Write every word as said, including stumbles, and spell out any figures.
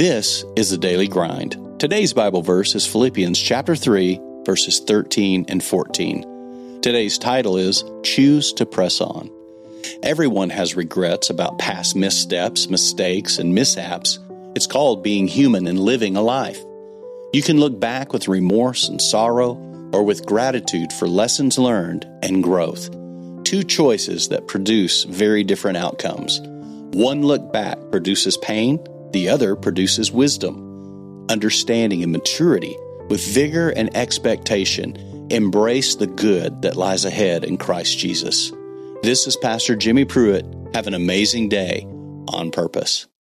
This is the Daily Grind. Today's Bible verse is Philippians chapter three, verses thirteen and fourteen. Today's title is Choose to Press On. Everyone has regrets about past missteps, mistakes, and mishaps. It's called being human and living a life. You can look back with remorse and sorrow, or with gratitude for lessons learned and growth. Two choices that produce very different outcomes. One look back produces pain, the other produces wisdom. Understanding and maturity, with vigor and expectation, embrace the good that lies ahead in Christ Jesus. This is Pastor Jimmy Pruitt. Have an amazing day on purpose.